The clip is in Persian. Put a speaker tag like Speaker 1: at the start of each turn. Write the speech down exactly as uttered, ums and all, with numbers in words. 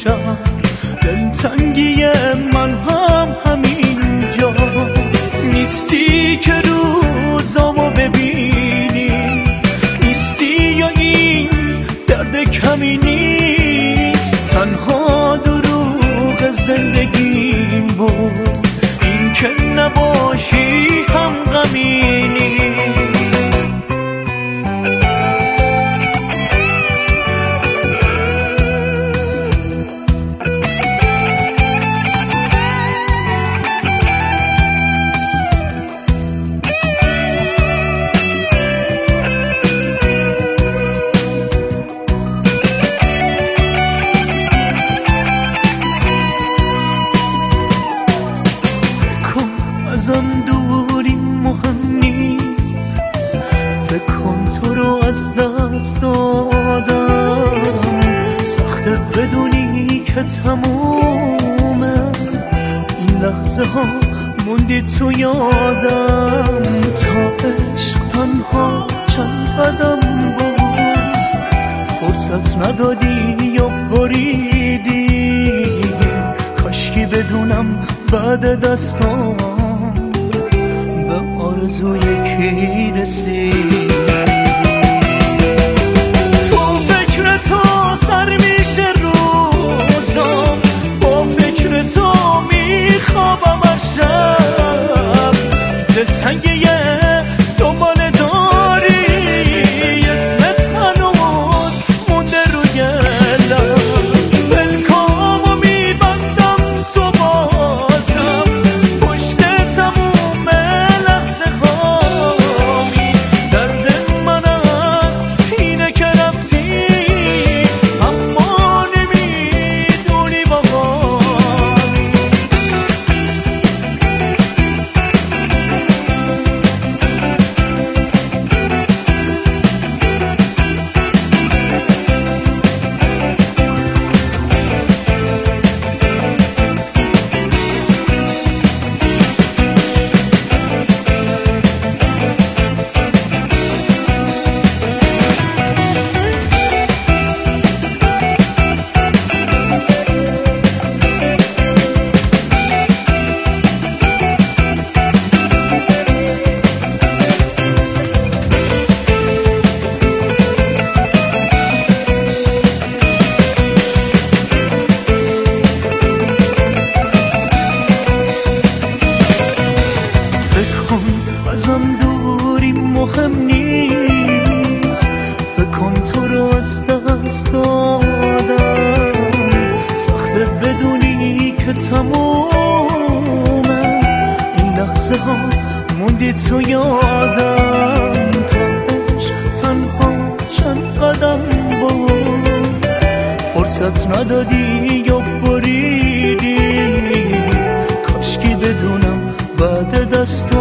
Speaker 1: شهر دلتنگی من هم همینجا نیستی که روزامو ببینی نیستی یا این درد کمی نیست تنها دروغ زندگیم بود این که نباشی هم غمینی ازم دوری مهم نیست فکر کن تو رو از دست دادم سخته بدونی که تمومه این لحظه ها موندی تو یادم تا عشق تنها چند قدم بود فرصت ندادی یا بریدی کاشکی بدونم بعد دستام آرزوی کی رسید تو فکر تو سر میشه روزام با فکر تو میخوابم از شب دلتنگی دنبال داری اسمت هنوز مونده روی لب بلکامو میبندم تو بازم پشت تموم ازم دوری مهم نیست فکر کن تو رو از دست دادم سخته بدونی که تمومه این لحظه ها موندی تو یادم تا عشق تنها چند قدم بود فرصت ندادی یا بریدی کاشکی بدونم بعد دستم